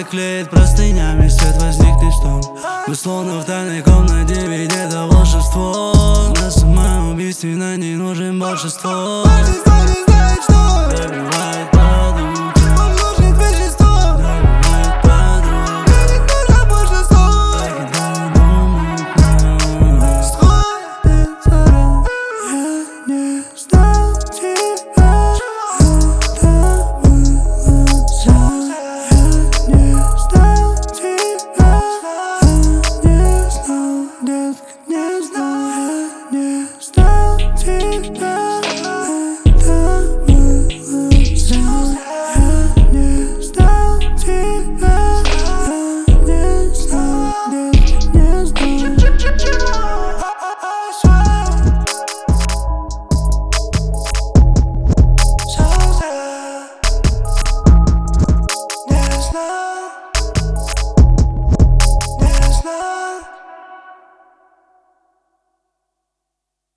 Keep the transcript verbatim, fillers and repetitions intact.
заклеит простынями, свет возникнет шторм. Мы словно в тайной комнате, ведь это волшебство. На самоубийстве на ней нужен большинство.